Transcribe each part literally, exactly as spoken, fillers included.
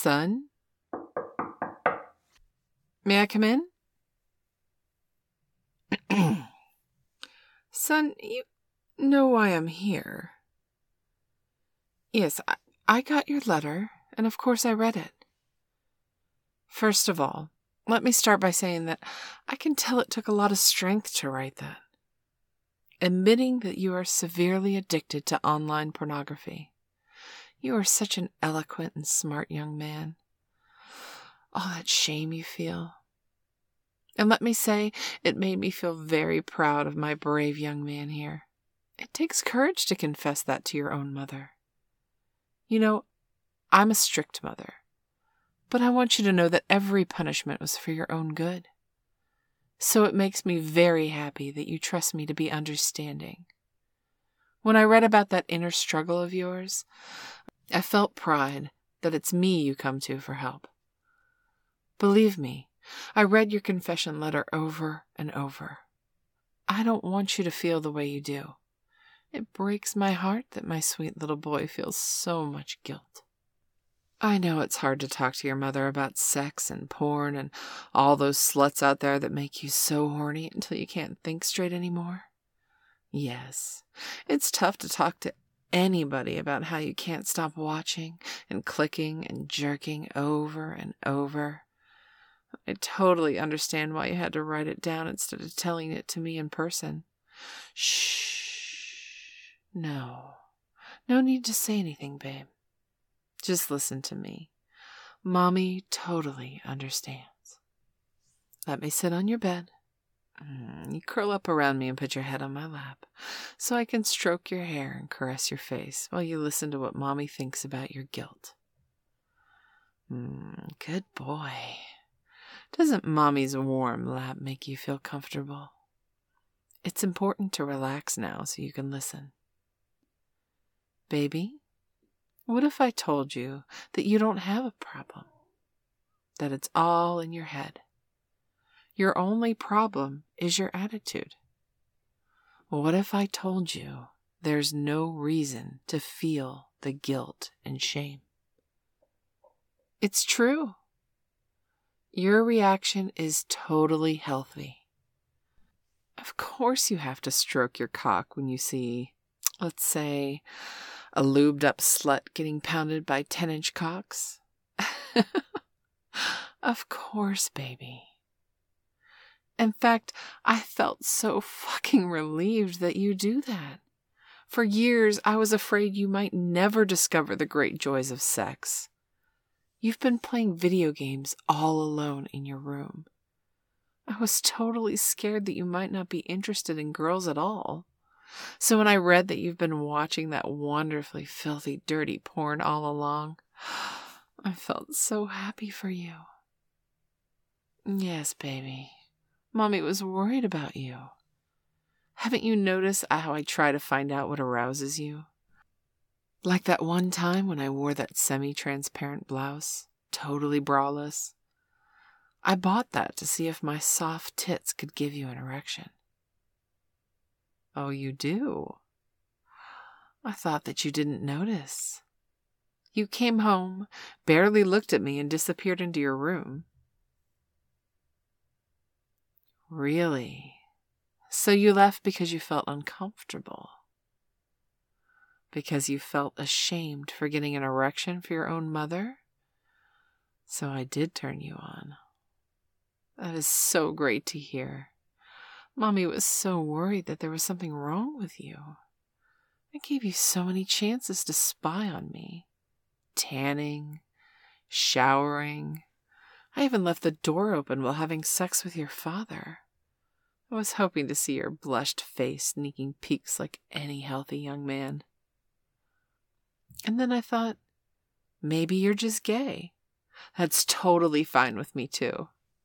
Son? May I come in? Son, you know why I'm here. Yes, I, I got your letter, and of course I read it. First of all, let me start by saying that I can tell it took a lot of strength to write that. Admitting that you are severely addicted to online pornography. You are such an eloquent and smart young man. All that shame you feel. And let me say, it made me feel very proud of my brave young man here. It takes courage to confess that to your own mother. You know, I'm a strict mother, but I want you to know that every punishment was for your own good. So it makes me very happy that you trust me to be understanding. When I read about that inner struggle of yours, I felt pride that it's me you come to for help. Believe me, I read your confession letter over and over. I don't want you to feel the way you do. It breaks my heart that my sweet little boy feels so much guilt. I know it's hard to talk to your mother about sex and porn and all those sluts out there that make you so horny until you can't think straight anymore. Yes, it's tough to talk to anybody about how you can't stop watching and clicking and jerking over and over. I totally understand why you had to write it down instead of telling it to me in person. Shh. No. No need to say anything, babe. Just listen to me. Mommy totally understands. Let me sit on your bed. You curl up around me and put your head on my lap so I can stroke your hair and caress your face while you listen to what Mommy thinks about your guilt. Mm, good boy. Doesn't Mommy's warm lap make you feel comfortable? It's important to relax now so you can listen. Baby, what if I told you that you don't have a problem? That it's all in your head? Your only problem is your attitude. What if I told you there's no reason to feel the guilt and shame? It's true. Your reaction is totally healthy. Of course you have to stroke your cock when you see, let's say, a lubed-up slut getting pounded by ten-inch cocks. Of course, baby. In fact, I felt so fucking relieved that you do that. For years, I was afraid you might never discover the great joys of sex. You've been playing video games all alone in your room. I was totally scared that you might not be interested in girls at all. So when I read that you've been watching that wonderfully filthy, dirty porn all along, I felt so happy for you. Yes, baby. Mommy was worried about you. Haven't you noticed how I try to find out what arouses you? Like that one time when I wore that semi-transparent blouse, totally braless. I bought that to see if my soft tits could give you an erection. Oh, you do? I thought that you didn't notice. You came home, barely looked at me, and disappeared into your room. Really? So you left because you felt uncomfortable? Because you felt ashamed for getting an erection for your own mother? So I did turn you on. That is so great to hear. Mommy was so worried that there was something wrong with you. I gave you so many chances to spy on me. Tanning, showering. I even left the door open while having sex with your father. I was hoping to see your blushed face sneaking peeks like any healthy young man. And then I thought, maybe you're just gay. That's totally fine with me too.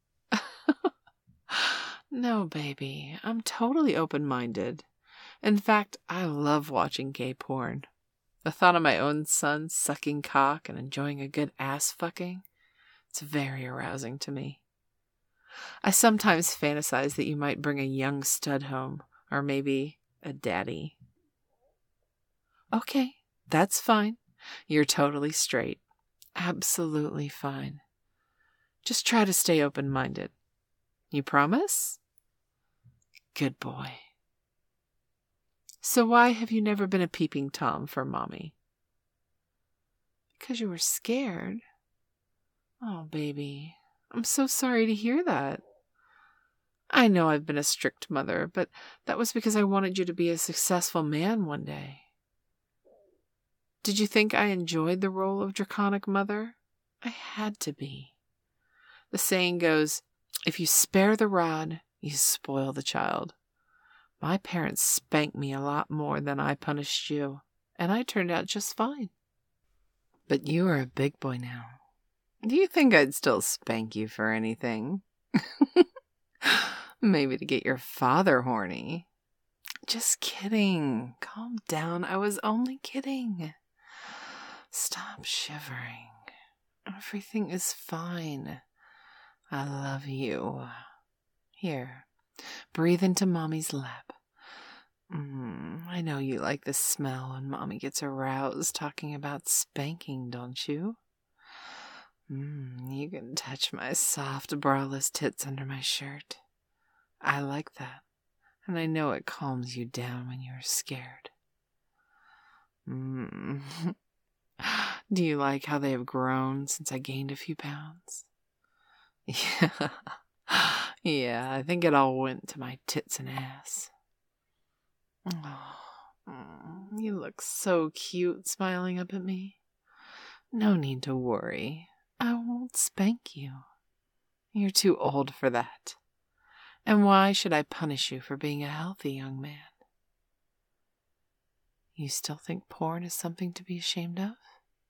No, baby, I'm totally open-minded. In fact, I love watching gay porn. The thought of my own son sucking cock and enjoying a good ass fucking, it's very arousing to me. I sometimes fantasize that you might bring a young stud home, or maybe a daddy. Okay, that's fine. You're totally straight. absolutely fine. Just try to stay open-minded. You promise? Good boy. So why have you never been a peeping Tom for Mommy? Because you were scared. Oh, baby, I'm so sorry to hear that. I know I've been a strict mother, but that was because I wanted you to be a successful man one day. Did you think I enjoyed the role of draconic mother? I had to be. The saying goes, if you spare the rod, you spoil the child. My parents spanked me a lot more than I punished you, and I turned out just fine. But you are a big boy now. Do you think I'd still spank you for anything? Maybe to get your father horny. Just kidding. Calm down. I was only kidding. Stop shivering. Everything is fine. I love you. Here, breathe into Mommy's lap. Mm, I know you like the smell when Mommy gets aroused talking about spanking, don't you? Mm, you can touch my soft, braless tits under my shirt. I like that, and I know it calms you down when you're scared. Mm. Do you like how they have grown since I gained a few pounds? Yeah. Yeah, I think it all went to my tits and ass. Oh, mm, you look so cute smiling up at me. No need to worry. I won't spank you. You're too old for that. And why should I punish you for being a healthy young man? You still think porn is something to be ashamed of?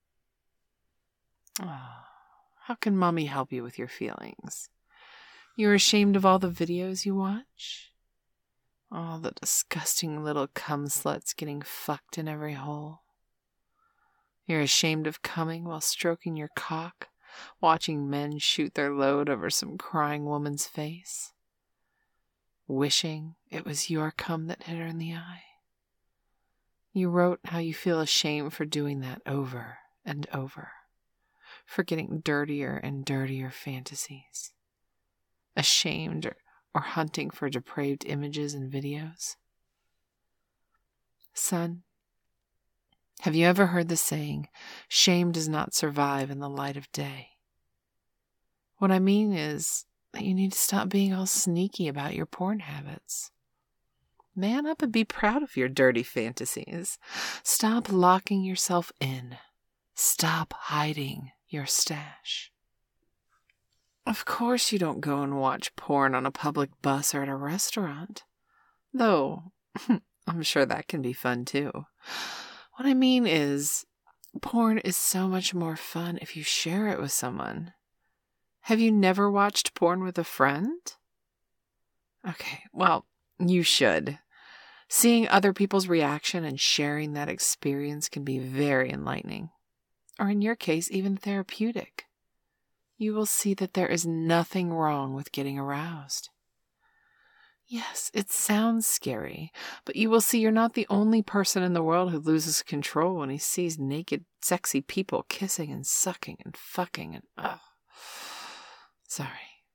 Oh, how can Mommy help you with your feelings? You're ashamed of all the videos you watch? All the disgusting little cum sluts getting fucked in every hole? You're ashamed of coming while stroking your cock, watching men shoot their load over some crying woman's face? Wishing it was your cum that hit her in the eye? You wrote how you feel ashamed for doing that over and over, for getting dirtier and dirtier fantasies. Ashamed or, or hunting for depraved images and videos. Son, have you ever heard the saying, shame does not survive in the light of day? What I mean is that you need to stop being all sneaky about your porn habits. Man up and be proud of your dirty fantasies. Stop locking yourself in. Stop hiding your stash. Of course you don't go and watch porn on a public bus or at a restaurant. Though, I'm sure that can be fun too. What I mean is, porn is so much more fun if you share it with someone. Have you never watched porn with a friend? Okay, well, you should. Seeing other people's reaction and sharing that experience can be very enlightening. Or in your case, even therapeutic. You will see that there is nothing wrong with getting aroused. Yes, it sounds scary, but you will see you're not the only person in the world who loses control when he sees naked, sexy people kissing and sucking and fucking and ugh. Sorry.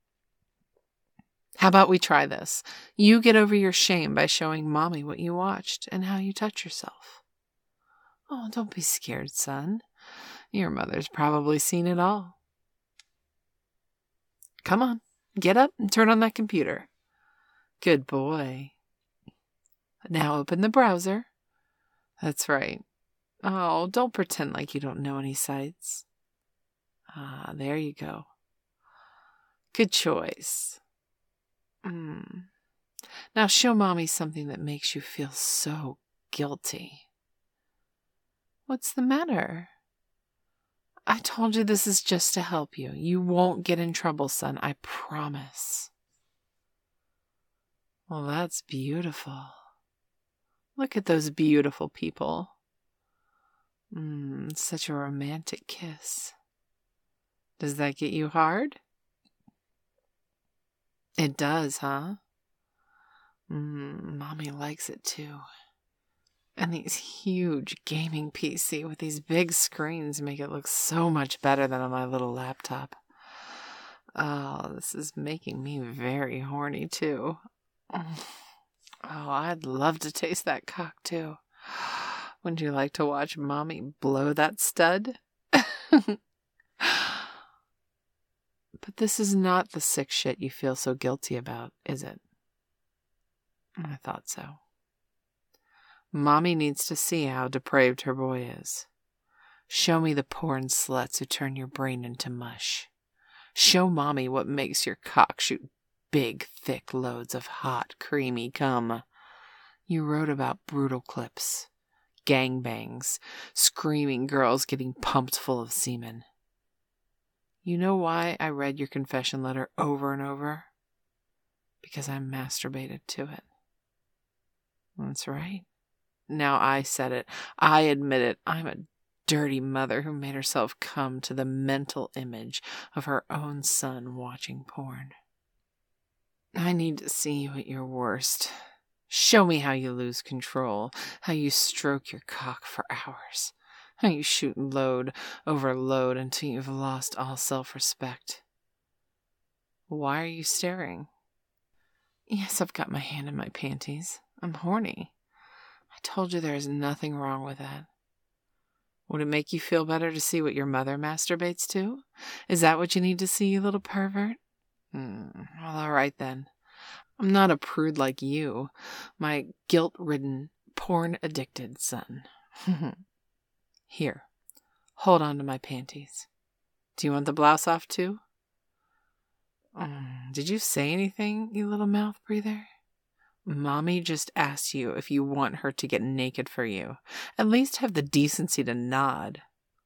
How about we try this? You get over your shame by showing Mommy what you watched and how you touch yourself. Oh, don't be scared, son. Your mother's probably seen it all. Come on, get up and turn on that computer. Good boy. Now open the browser. That's right. Oh, don't pretend like you don't know any sites. Ah, there you go. Good choice. Mm. Now show Mommy something that makes you feel so guilty. What's the matter? I told you this is just to help you. You won't get in trouble, son. I promise. Well, that's beautiful. Look at those beautiful people. Mmm, such a romantic kiss. Does that get you hard? It does, huh? Mmm, Mommy likes it too. And these huge gaming P C with these big screens make it look so much better than on my little laptop. Oh, this is making me very horny, too. Oh, I'd love to taste that cock, too. Wouldn't you like to watch Mommy blow that stud? But this is not the sick shit you feel so guilty about, is it? I thought so. Mommy needs to see how depraved her boy is. Show me the porn sluts who turn your brain into mush. Show Mommy what makes your cock shoot big, thick loads of hot, creamy cum. You wrote about brutal clips, gangbangs, screaming girls getting pumped full of semen. You know why I read your confession letter over and over? Because I masturbated to it. That's right. Now I said it. I admit it. I'm a dirty mother who made herself come to the mental image of her own son watching porn. I need to see you at your worst. Show me how you lose control, how you stroke your cock for hours, how you shoot load over load until you've lost all self-respect. Why are you staring? Yes, I've got my hand in my panties. I'm horny. I told you there's nothing wrong with that. Would it make you feel better to see what your mother masturbates to? Is that what you need to see, you little pervert? Hmm, well, all right then. I'm not a prude like you, my guilt-ridden, porn-addicted son. Here, hold on to my panties. Do you want the blouse off too? Um, did you say anything, you little mouth breather? Mommy just asked you if you want her to get naked for you. At least have the decency to nod.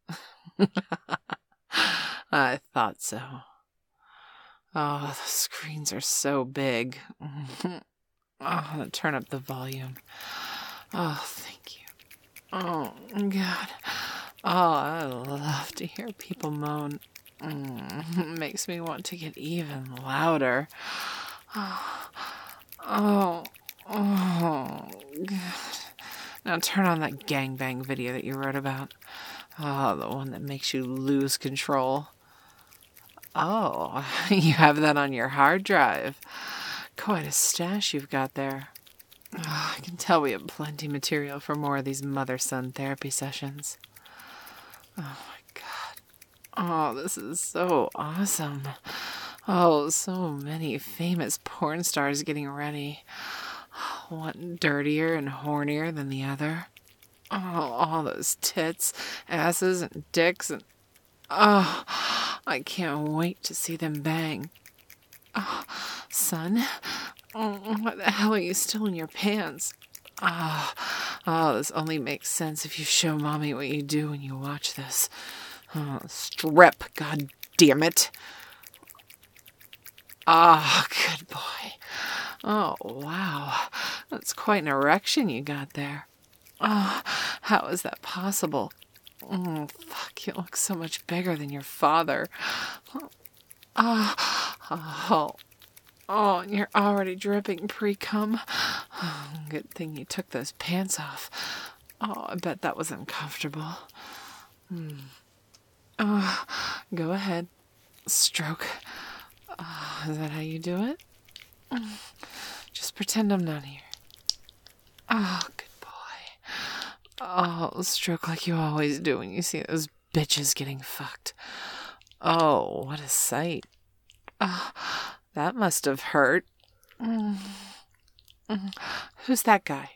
I thought so. Oh, the screens are so big. Oh, turn up the volume. Oh, thank you. Oh, God. Oh, I love to hear people moan. Mm, it makes me want to get even louder. Oh, oh, oh, God. Now turn on that gangbang video that you wrote about. Oh, the one that makes you lose control. Oh, you have that on your hard drive. Quite a stash you've got there. Oh, I can tell we have plenty material for more of these mother-son therapy sessions. Oh, my God. Oh, this is so awesome. Oh, so many famous porn stars getting ready. One dirtier and hornier than the other. Oh, all those tits, asses, and dicks, and... Oh, I can't wait to see them bang. Oh, son, oh, what the hell are you still in your pants? Oh, oh, this only makes sense if you show Mommy what you do when you watch this. Oh, strip, God damn it. Ah, oh, good boy. Oh, wow. That's quite an erection you got there. Oh, how is that possible? Oh, fuck, you look so much bigger than your father. Oh, oh, oh, and you're already dripping pre-cum. Oh, good thing you took those pants off. Oh, I bet that was uncomfortable. Hmm. Oh, go ahead. Stroke. Oh, is that how you do it? Just pretend I'm not here. Oh, good boy. Oh, stroke like you always do when you see those bitches getting fucked. Oh, what a sight. Oh, that must have hurt. Mm. Mm. Who's that guy?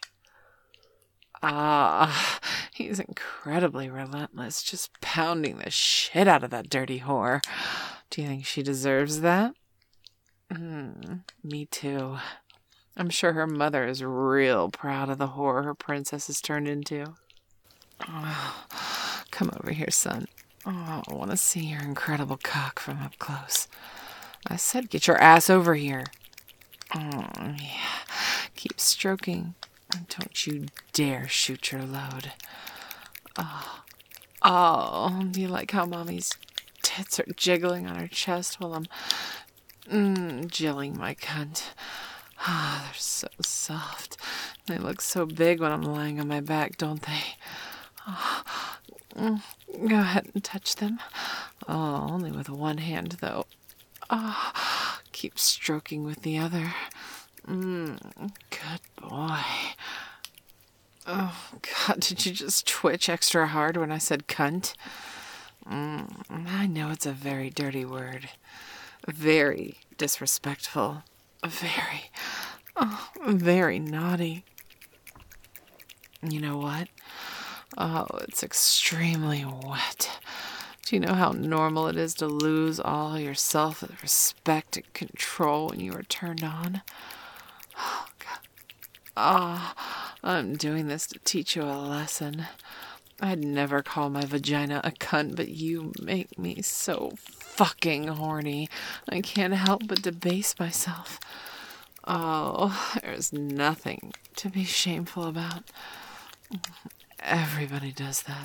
Ah, he's incredibly relentless, just pounding the shit out of that dirty whore. Do you think she deserves that? Mm, me too. I'm sure her mother is real proud of the whore her princess has turned into. Oh, come over here, son. Oh, I want to see your incredible cock from up close. I said get your ass over here. Oh, yeah. Keep stroking. And don't you dare shoot your load. Oh, oh, do you like how Mommy's tits are jiggling on her chest while I'm mm, jilling my cunt? Ah, they're so soft. They look so big when I'm lying on my back, don't they? Oh, mm, go ahead and touch them. Oh, only with one hand, though. Oh, keep stroking with the other. Mm, good boy. Oh, God, did you just twitch extra hard when I said cunt? Mm, I know it's a very dirty word. Very disrespectful. Very, oh, very naughty. You know what? Oh, it's extremely wet. Do you know how normal it is to lose all your self-respect and control when you are turned on? Oh, God. Oh, I'm doing this to teach you a lesson. I'd never call my vagina a cunt, but you make me so fucking horny. I can't help but debase myself. Oh, there's nothing to be shameful about. Everybody does that.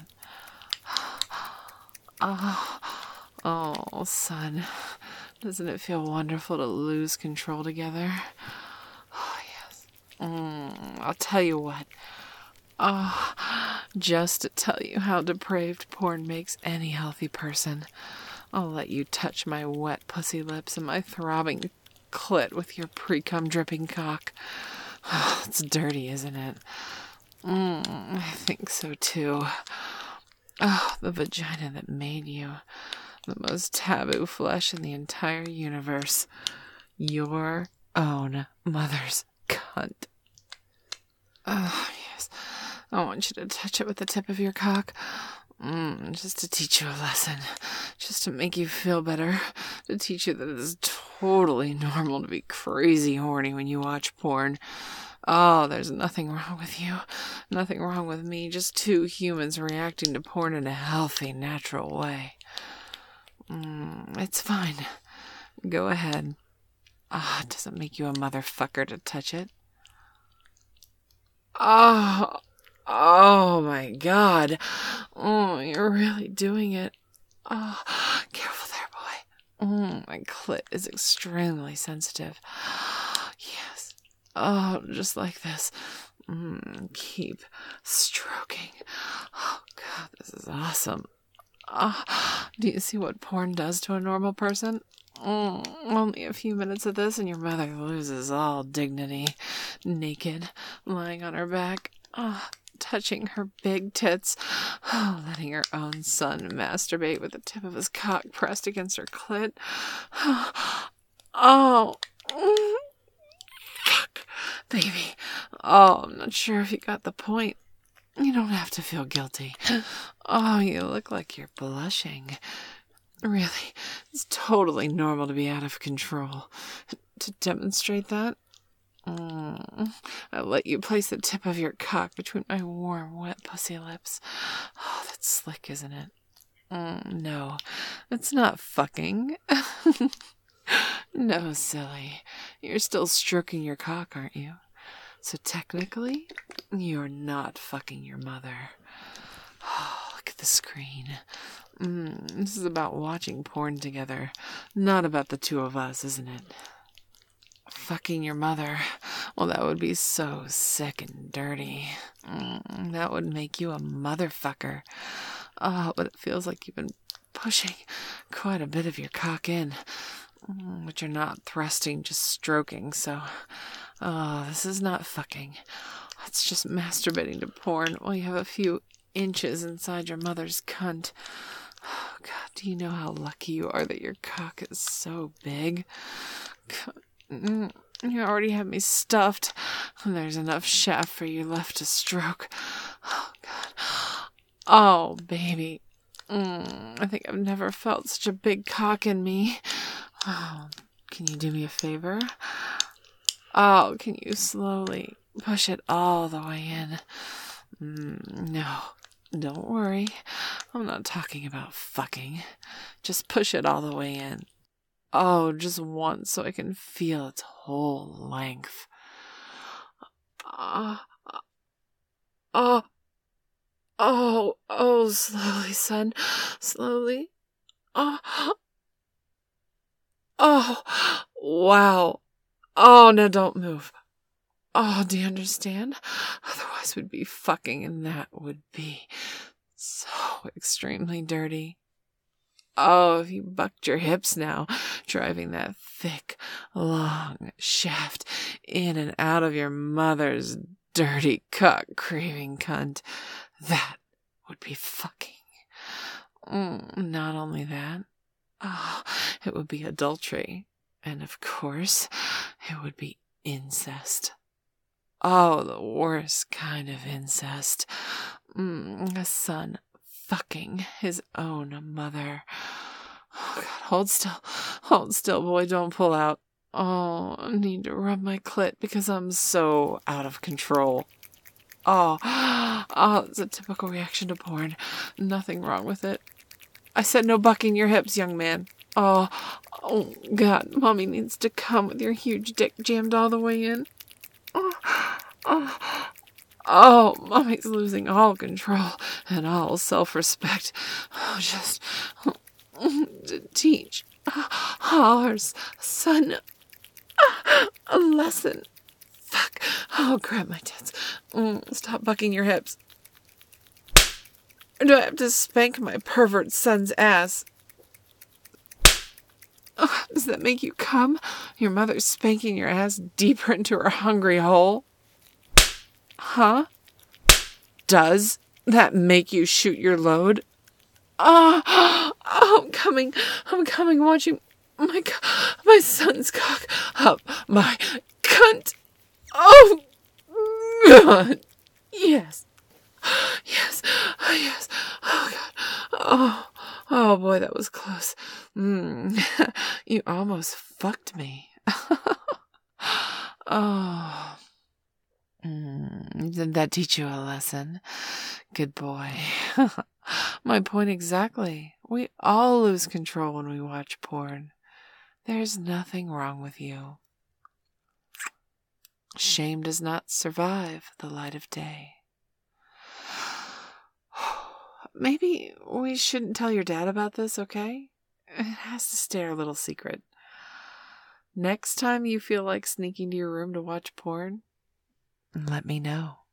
Oh, oh, son. Doesn't it feel wonderful to lose control together? Oh, yes. Mm, I'll tell you what. Oh, just to tell you how depraved porn makes any healthy person, I'll let you touch my wet pussy lips and my throbbing clit with your pre-cum dripping cock. Oh, it's dirty, isn't it? Mm, I think so, too. Oh, the vagina that made you. The most taboo flesh in the entire universe. Your own mother's cunt. Oh, yes. I want you to touch it with the tip of your cock. Mm, just to teach you a lesson. Just to make you feel better. To teach you that it is totally normal to be crazy horny when you watch porn. Oh, there's nothing wrong with you. Nothing wrong with me. Just two humans reacting to porn in a healthy, natural way. Mm, it's fine. Go ahead. Ah, oh, does it make you a motherfucker to touch it? Oh, oh my God. Oh, you're really doing it. Oh, careful there, boy. Mm, my clit is extremely sensitive. Yes. Oh, just like this. Mm, keep stroking. Oh, God, this is awesome. Oh, do you see what porn does to a normal person? Mm, only a few minutes of this and your mother loses all dignity. Naked, lying on her back, oh, touching her big tits, oh, letting her own son masturbate with the tip of his cock pressed against her clit. Oh, mm, fuck, baby. Oh, I'm not sure if you got the point. You don't have to feel guilty. Oh, you look like you're blushing. Really, it's totally normal to be out of control. To demonstrate that, mm, I'll let you place the tip of your cock between my warm, wet pussy lips. Oh, that's slick, isn't it? Mm, no, it's not fucking. No, silly. You're still stroking your cock, aren't you? So technically, you're not fucking your mother. Oh, look at the screen. Mm, this is about watching porn together, not about the two of us, isn't it? Fucking your mother. Well, that would be so sick and dirty. Mm, that would make you a motherfucker. Oh, but it feels like you've been pushing quite a bit of your cock in. Mm, but you're not thrusting, just stroking, so... Oh, this is not fucking. It's just masturbating to porn while you have a few inches inside your mother's cunt. Oh, God, do you know how lucky you are that your cock is so big? God, you already have me stuffed, and there's enough shaft for you left to stroke. Oh, God. Oh, baby. Mm, I think I've never felt such a big cock in me. Oh, can you do me a favor? Oh, can you slowly push it all the way in? Mm, no, don't worry. I'm not talking about fucking. Just push it all the way in. Oh, just once so I can feel its whole length. Ah, uh, oh, oh, oh, slowly, son. Slowly. Oh, oh, wow. Oh, now don't move. Oh, do you understand? Otherwise we'd be fucking, and that would be so extremely dirty. Oh, if you bucked your hips now, driving that thick, long shaft in and out of your mother's dirty cock-craving cunt, that would be fucking. Mm, not only that, oh, it would be adultery. And of course, it would be incest. Oh, the worst kind of incest. Mm, a son fucking his own mother. Oh, God, hold still. Hold still, boy. Don't pull out. Oh, I need to rub my clit because I'm so out of control. Oh, oh, it's a typical reaction to porn. Nothing wrong with it. I said no bucking your hips, young man. Oh, oh, God, Mommy needs to come with your huge dick jammed all the way in. Oh, oh, oh, Mommy's losing all control and all self-respect. Oh, just to teach our son a lesson. Fuck. Oh, grab my tits. Mm, stop bucking your hips. Or do I have to spank my pervert son's ass? Oh, does that make you come? Your mother's spanking your ass deeper into her hungry hole? Huh? Does that make you shoot your load? Oh, oh I'm coming. I'm coming, watching my, my son's cock up my cunt. Oh, God. Yes. Yes. Oh, yes. Oh, God. Oh, oh, boy, that was close. Mm. You almost fucked me. Oh. Mm. Did that teach you a lesson? Good boy. My point exactly. We all lose control when we watch porn. There's nothing wrong with you. Shame does not survive the light of day. Maybe we shouldn't tell your dad about this, okay? It has to stay our little secret. Next time you feel like sneaking to your room to watch porn, let me know.